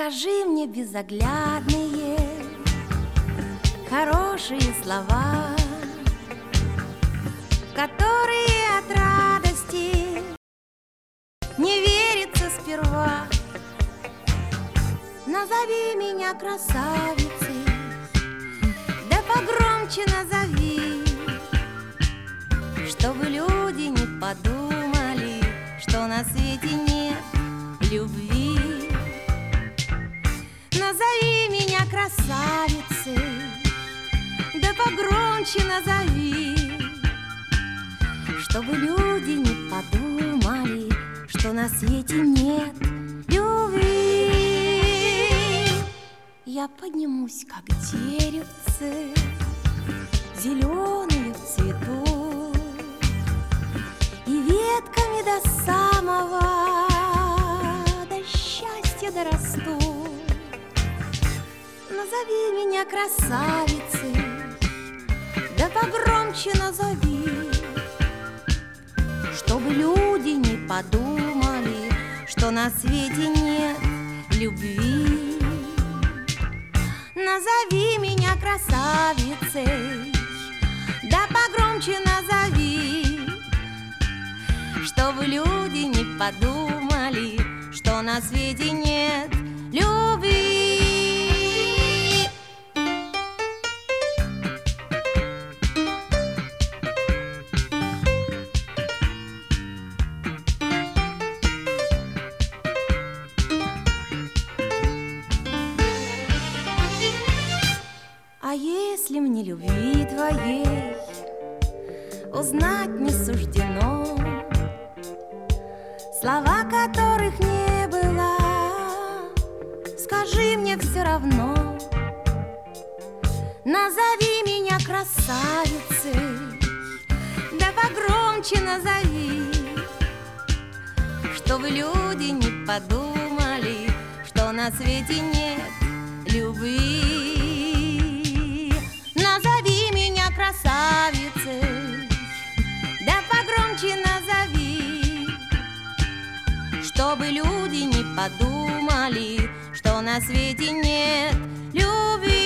Скажи мне безоглядные, хорошие слова, которые от радости не верится сперва. Назови меня красавицей, да погромче назови, чтобы люди не подумали, что на свете нет любви. Назови меня красавицей, да погромче назови, чтобы люди не подумали, что на свете нет любви. Я поднимусь, как деревце, зеленые в цвету, и ветками до самого, до счастья дорасту. Назови меня красавицей, да погромче назови, чтобы люди не подумали, что на свете нет любви. Назови меня красавицей, да погромче назови, чтобы люди не подумали, что на свете нет любви. А если мне любви твоей узнать не суждено, слова которых не было, скажи мне все равно. Назови меня красавицей, да погромче назови, чтобы люди не подумали, что на свете нет любви. Назови меня красавицей, да погромче назови, чтобы люди не подумали, что на свете нет любви.